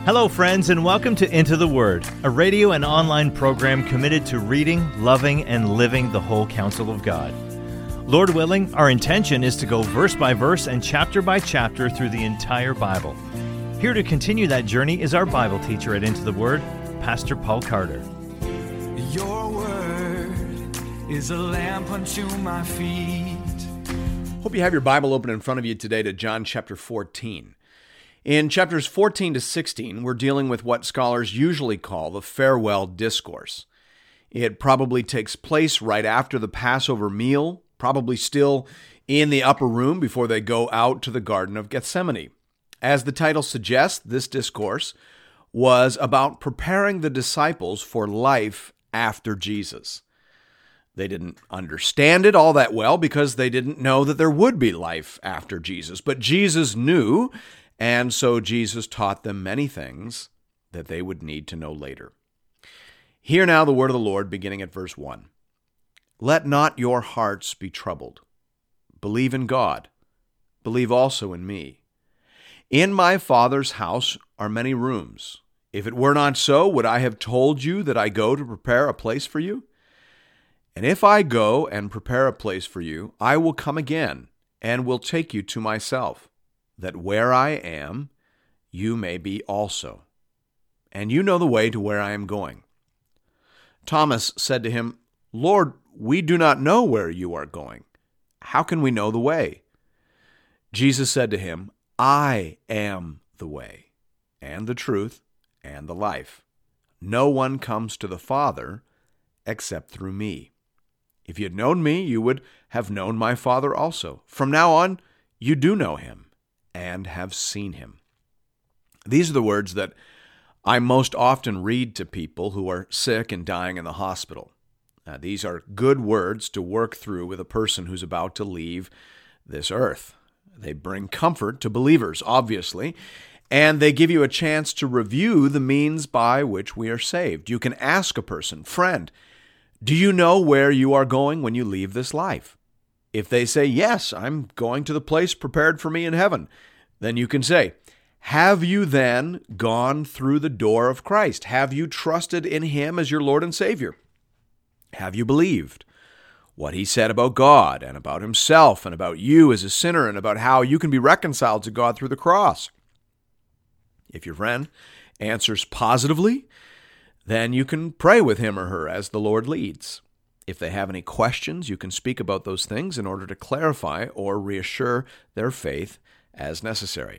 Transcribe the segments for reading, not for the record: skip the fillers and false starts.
Hello, friends, and welcome to Into the Word, a radio and online program committed to reading, loving, and living the whole counsel of God. Lord willing, our intention is to go verse by verse and chapter by chapter through the entire Bible. Here to continue that journey is our Bible teacher at Into the Word, Pastor Paul Carter. Your word is a lamp unto my feet. Hope you have your Bible open in front of you today to John chapter 14. In chapters 14 to 16, we're dealing with what scholars usually call the farewell discourse. It probably takes place right after the Passover meal, probably still in the upper room before they go out to the Garden of Gethsemane. As the title suggests, this discourse was about preparing the disciples for life after Jesus. They didn't understand it all that well because they didn't know that there would be life after Jesus. But Jesus knew, and so Jesus taught them many things that they would need to know later. Hear now the word of the Lord, beginning at verse 1. Let not your hearts be troubled. Believe in God. Believe also in me. In my Father's house are many rooms. If it were not so, would I have told you that I go to prepare a place for you? And if I go and prepare a place for you, I will come again and will take you to myself, that where I am, you may be also. And you know the way to where I am going. Thomas said to him, Lord, we do not know where you are going. How can we know the way? Jesus said to him, I am the way, and the truth, and the life. No one comes to the Father except through me. If you had known me, you would have known my Father also. From now on, you do know him and have seen him. These are the words that I most often read to people who are sick and dying in the hospital. These are good words to work through with a person who's about to leave this earth. They bring comfort to believers, obviously, and they give you a chance to review the means by which we are saved. You can ask a person, friend, do you know where you are going when you leave this life? If they say, yes, I'm going to the place prepared for me in heaven, then you can say, have you then gone through the door of Christ? Have you trusted in him as your Lord and Savior? Have you believed what he said about God and about himself and about you as a sinner and about how you can be reconciled to God through the cross? If your friend answers positively, then you can pray with him or her as the Lord leads. If they have any questions, you can speak about those things in order to clarify or reassure their faith as necessary.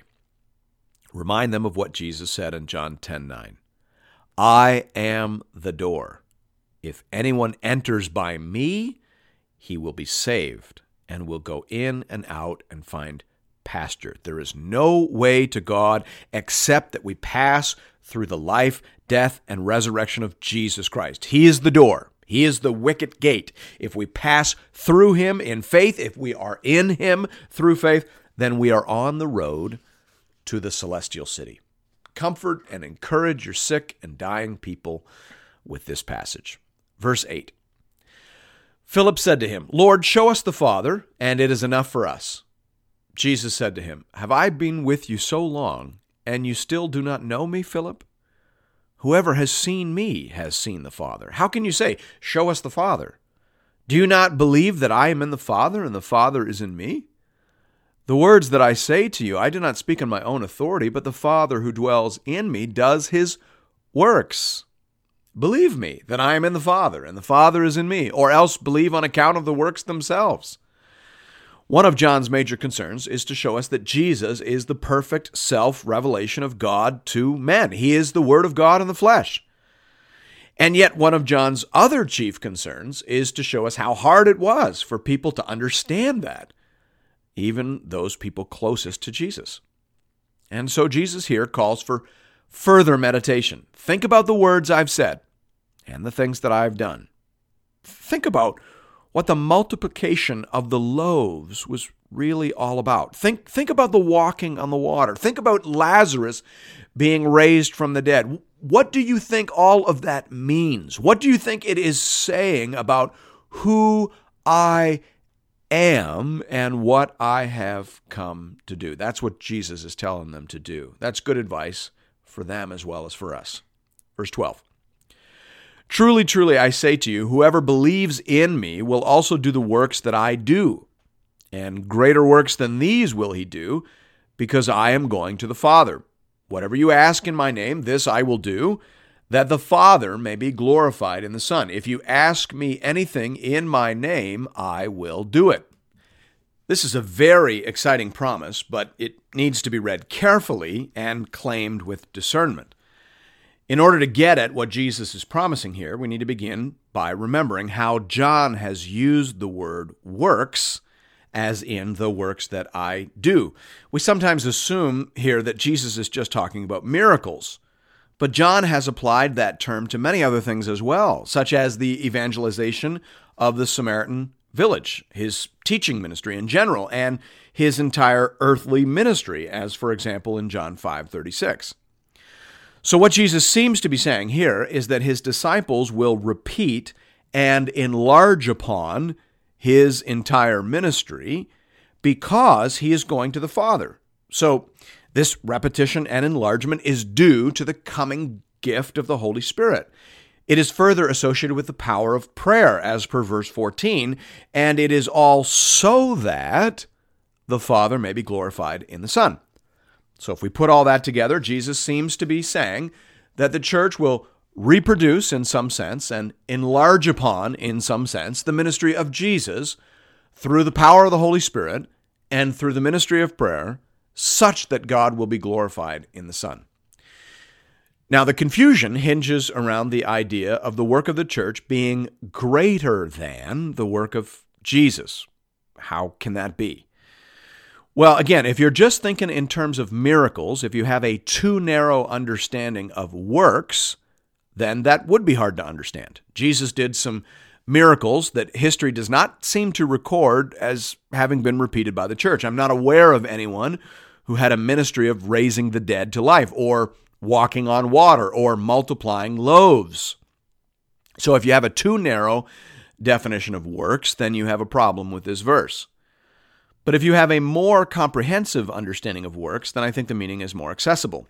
Remind them of what Jesus said in John 10:9. I am the door. If anyone enters by me, he will be saved and will go in and out and find pasture. There is no way to God except that we pass through the life, death, and resurrection of Jesus Christ. He is the door. He is the wicket gate. If we pass through him in faith, if we are in him through faith, then we are on the road to the celestial city. Comfort and encourage your sick and dying people with this passage. Verse 8. Philip said to him, Lord, show us the Father, and it is enough for us. Jesus said to him, have I been with you so long, and you still do not know me, Philip? Whoever has seen me has seen the Father. How can you say, show us the Father? Do you not believe that I am in the Father and the Father is in me? The words that I say to you, I do not speak on my own authority, but the Father who dwells in me does his works. Believe me that I am in the Father and the Father is in me, or else believe on account of the works themselves. One of John's major concerns is to show us that Jesus is the perfect self-revelation of God to men. He is the Word of God in the flesh. And yet one of John's other chief concerns is to show us how hard it was for people to understand that, even those people closest to Jesus. And so Jesus here calls for further meditation. Think about the words I've said and the things that I've done. Think about what the multiplication of the loaves was really all about. Think about the walking on the water. Think about Lazarus being raised from the dead. What do you think all of that means? What do you think it is saying about who I am and what I have come to do? That's what Jesus is telling them to do. That's good advice for them as well as for us. Verse 12. Truly, truly, I say to you, whoever believes in me will also do the works that I do, and greater works than these will he do, because I am going to the Father. Whatever you ask in my name, this I will do, that the Father may be glorified in the Son. If you ask me anything in my name, I will do it. This is a very exciting promise, but it needs to be read carefully and claimed with discernment. In order to get at what Jesus is promising here, we need to begin by remembering how John has used the word works, as in the works that I do. We sometimes assume here that Jesus is just talking about miracles, but John has applied that term to many other things as well, such as the evangelization of the Samaritan village, his teaching ministry in general, and his entire earthly ministry, as for example in John 5:36. So what Jesus seems to be saying here is that his disciples will repeat and enlarge upon his entire ministry because he is going to the Father. So this repetition and enlargement is due to the coming gift of the Holy Spirit. It is further associated with the power of prayer, as per verse 14, and it is all so that the Father may be glorified in the Son. So if we put all that together, Jesus seems to be saying that the church will reproduce in some sense and enlarge upon in some sense the ministry of Jesus through the power of the Holy Spirit and through the ministry of prayer, such that God will be glorified in the Son. Now, the confusion hinges around the idea of the work of the church being greater than the work of Jesus. How can that be? Well, again, if you're just thinking in terms of miracles, if you have a too narrow understanding of works, then that would be hard to understand. Jesus did some miracles that history does not seem to record as having been repeated by the church. I'm not aware of anyone who had a ministry of raising the dead to life, or walking on water, or multiplying loaves. So if you have a too narrow definition of works, then you have a problem with this verse. But if you have a more comprehensive understanding of works, then I think the meaning is more accessible.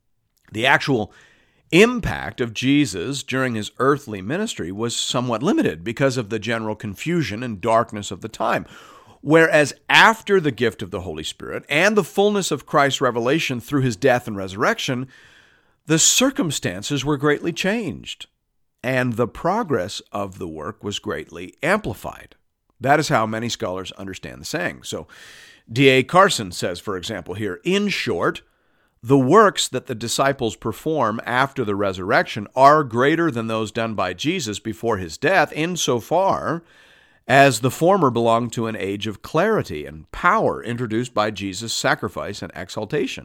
The actual impact of Jesus during his earthly ministry was somewhat limited because of the general confusion and darkness of the time. Whereas after the gift of the Holy Spirit and the fullness of Christ's revelation through his death and resurrection, the circumstances were greatly changed, and the progress of the work was greatly amplified. That is how many scholars understand the saying. So D.A. Carson says, for example, here, in short, the works that the disciples perform after the resurrection are greater than those done by Jesus before his death, insofar as the former belonged to an age of clarity and power introduced by Jesus' sacrifice and exaltation.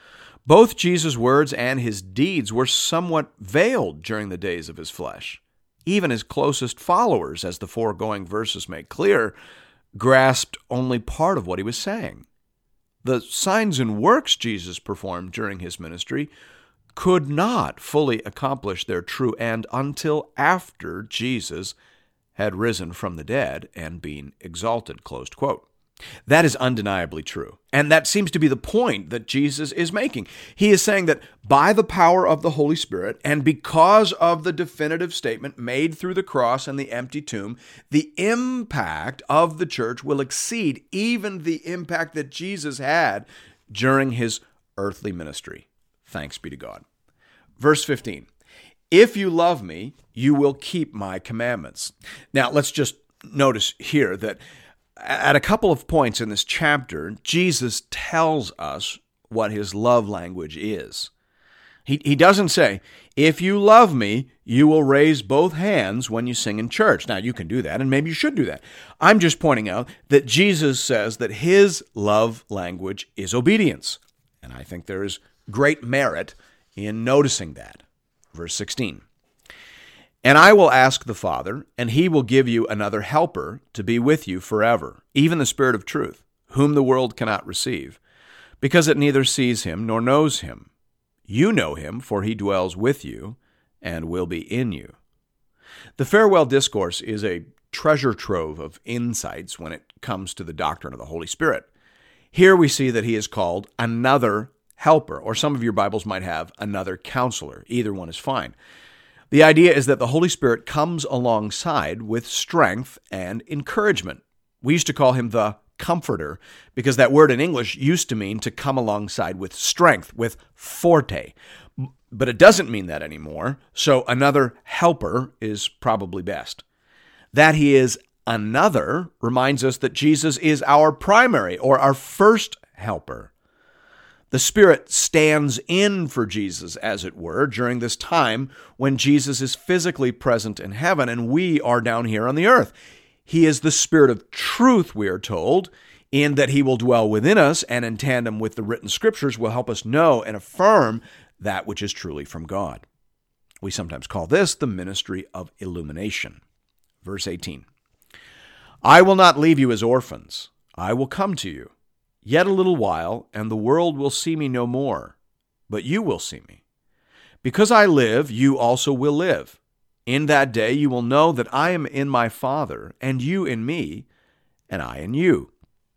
Both Jesus' words and his deeds were somewhat veiled during the days of his flesh. Even his closest followers, as the foregoing verses make clear, grasped only part of what he was saying. The signs and works Jesus performed during his ministry could not fully accomplish their true end until after Jesus had risen from the dead and been exalted, closed quote. That is undeniably true. And that seems to be the point that Jesus is making. He is saying that by the power of the Holy Spirit and because of the definitive statement made through the cross and the empty tomb, the impact of the church will exceed even the impact that Jesus had during his earthly ministry. Thanks be to God. Verse 15, if you love me, you will keep my commandments. Now, let's just notice here that at a couple of points in this chapter, Jesus tells us what his love language is. He doesn't say, if you love me, you will raise both hands when you sing in church. Now, you can do that, and maybe you should do that. I'm just pointing out that Jesus says that his love language is obedience. And I think there is great merit in noticing that. Verse 16. And I will ask the Father, and he will give you another helper to be with you forever, even the Spirit of truth, whom the world cannot receive, because it neither sees him nor knows him. You know him, for he dwells with you and will be in you. The farewell discourse is a treasure trove of insights when it comes to the doctrine of the Holy Spirit. Here we see that he is called another helper, or some of your Bibles might have another counselor. Either one is fine. The idea is that the Holy Spirit comes alongside with strength and encouragement. We used to call him the Comforter because that word in English used to mean to come alongside with strength, with forte. But it doesn't mean that anymore, so another helper is probably best. That he is another reminds us that Jesus is our primary or our first helper. The Spirit stands in for Jesus, as it were, during this time when Jesus is physically present in heaven and we are down here on the earth. He is the Spirit of truth, we are told, in that he will dwell within us and in tandem with the written scriptures will help us know and affirm that which is truly from God. We sometimes call this the ministry of illumination. Verse 18, I will not leave you as orphans. I will come to you. Yet a little while, and the world will see me no more, but you will see me. Because I live, you also will live. In that day you will know that I am in my Father, and you in me, and I in you.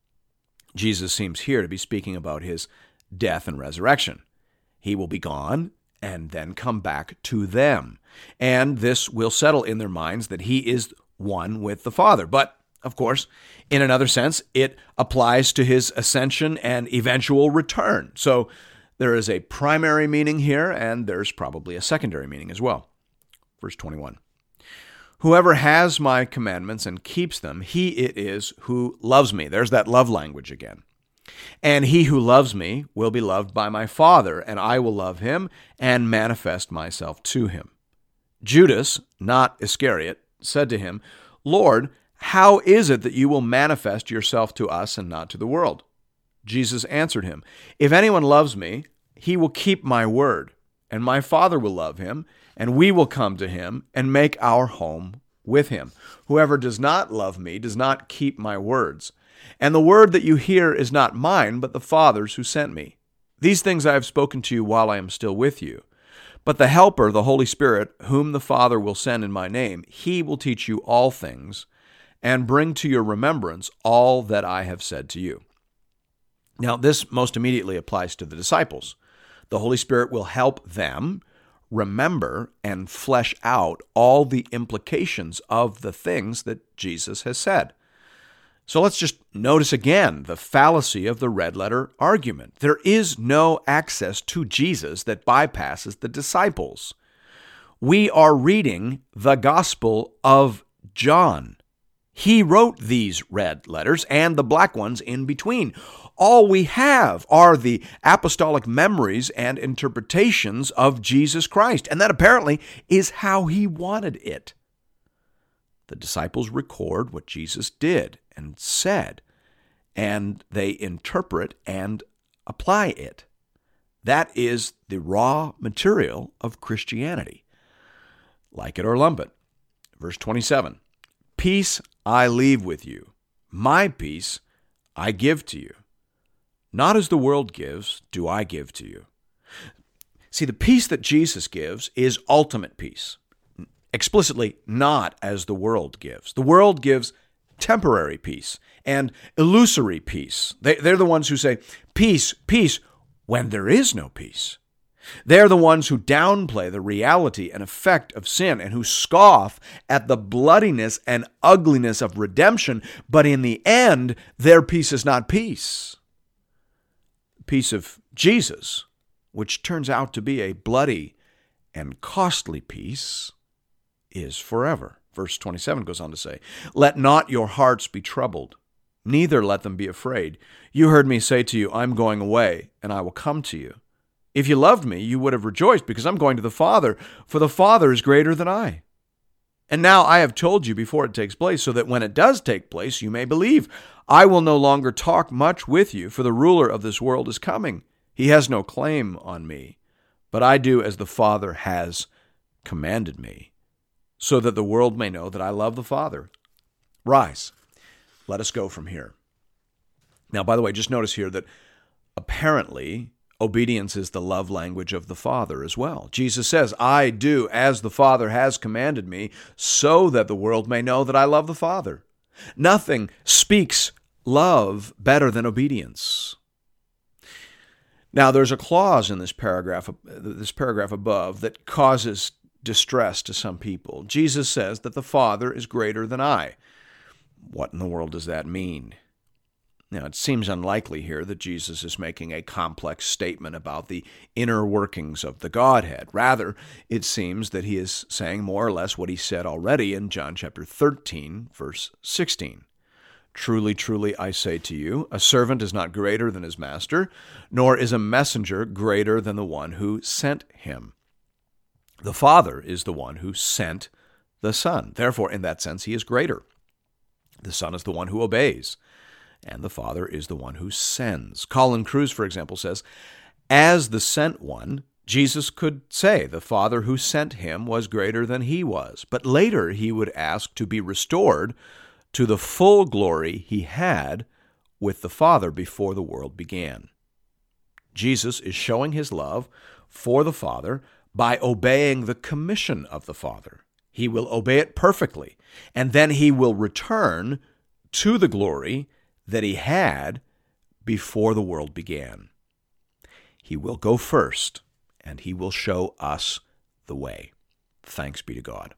Jesus seems here to be speaking about his death and resurrection. He will be gone and then come back to them. And this will settle in their minds that he is one with the Father. But, of course, in another sense, it applies to his ascension and eventual return. So there is a primary meaning here, and there's probably a secondary meaning as well. Verse 21, whoever has my commandments and keeps them, he it is who loves me. There's that love language again. And he who loves me will be loved by my Father, and I will love him and manifest myself to him. Judas, not Iscariot, said to him, Lord, how is it that you will manifest yourself to us and not to the world? Jesus answered him, if anyone loves me, he will keep my word, and my Father will love him, and we will come to him and make our home with him. Whoever does not love me does not keep my words. And the word that you hear is not mine, but the Father's who sent me. These things I have spoken to you while I am still with you. But the Helper, the Holy Spirit, whom the Father will send in my name, he will teach you all things and bring to your remembrance all that I have said to you. Now, this most immediately applies to the disciples. The Holy Spirit will help them remember and flesh out all the implications of the things that Jesus has said. So let's just notice again the fallacy of the red letter argument. There is no access to Jesus that bypasses the disciples. We are reading the Gospel of John. He wrote these red letters and the black ones in between. All we have are the apostolic memories and interpretations of Jesus Christ, and that apparently is how he wanted it. The disciples record what Jesus did and said, and they interpret and apply it. That is the raw material of Christianity. Like it or lump it. Verse 27, peace I leave with you, my peace I give to you. Not as the world gives, do I give to you. See, the peace that Jesus gives is ultimate peace. Explicitly, not as the world gives. The world gives temporary peace and illusory peace. They're the ones who say, peace, peace, when there is no peace. They're the ones who downplay the reality and effect of sin and who scoff at the bloodiness and ugliness of redemption, but in the end, their peace is not peace. Peace of Jesus, which turns out to be a bloody and costly peace, is forever. Verse 27 goes on to say, let not your hearts be troubled, neither let them be afraid. You heard me say to you, I'm going away, and I will come to you. If you loved me, you would have rejoiced, because I'm going to the Father, for the Father is greater than I. And now I have told you before it takes place, so that when it does take place, you may believe. I will no longer talk much with you, for the ruler of this world is coming. He has no claim on me, but I do as the Father has commanded me, so that the world may know that I love the Father. Rise, let us go from here. Now, by the way, just notice here that apparently obedience is the love language of the Father as well. Jesus says, I do as the Father has commanded me, so that the world may know that I love the Father. Nothing speaks love better than obedience. Now, there's a clause in this paragraph above that causes distress to some people. Jesus says that the Father is greater than I. What in the world does that mean? Now, it seems unlikely here that Jesus is making a complex statement about the inner workings of the Godhead. Rather, it seems that he is saying more or less what he said already in John chapter 13, verse 16. Truly, truly, I say to you, a servant is not greater than his master, nor is a messenger greater than the one who sent him. The Father is the one who sent the Son. Therefore, in that sense, he is greater. The Son is the one who obeys, and the Father is the one who sends. Colin Kruse, for example, says, as the sent one, Jesus could say the Father who sent him was greater than he was. But later he would ask to be restored to the full glory he had with the Father before the world began. Jesus is showing his love for the Father by obeying the commission of the Father. He will obey it perfectly, and then he will return to the glory that he had before the world began. He will go first, and he will show us the way. Thanks be to God.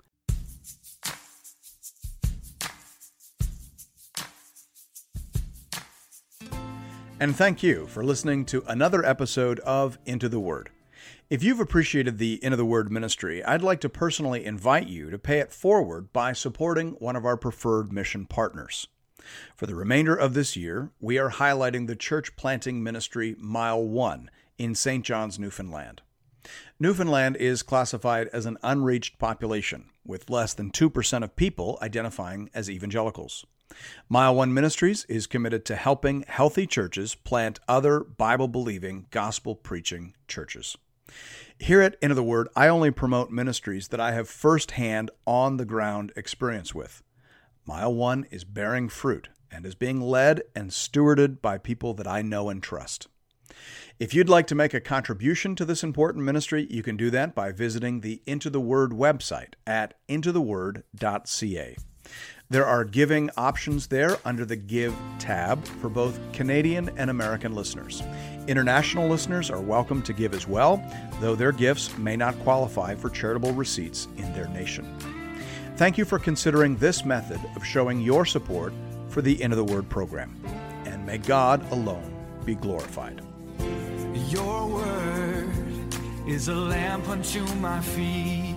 And thank you for listening to another episode of Into the Word. If you've appreciated the Into the Word ministry, I'd like to personally invite you to pay it forward by supporting one of our preferred mission partners. For the remainder of this year, we are highlighting the church planting ministry Mile 1 in St. John's, Newfoundland. Newfoundland is classified as an unreached population, with less than 2% of people identifying as evangelicals. Mile 1 Ministries is committed to helping healthy churches plant other Bible-believing, gospel-preaching churches. Here at Into the Word, I only promote ministries that I have firsthand, on-the-ground experience with. Mile 1 is bearing fruit and is being led and stewarded by people that I know and trust. If you'd like to make a contribution to this important ministry, you can do that by visiting the Into the Word website at intotheword.ca. There are giving options there under the Give tab for both Canadian and American listeners. International listeners are welcome to give as well, though their gifts may not qualify for charitable receipts in their nation. Thank you for considering this method of showing your support for the Into the Word program. And may God alone be glorified. Your word is a lamp unto my feet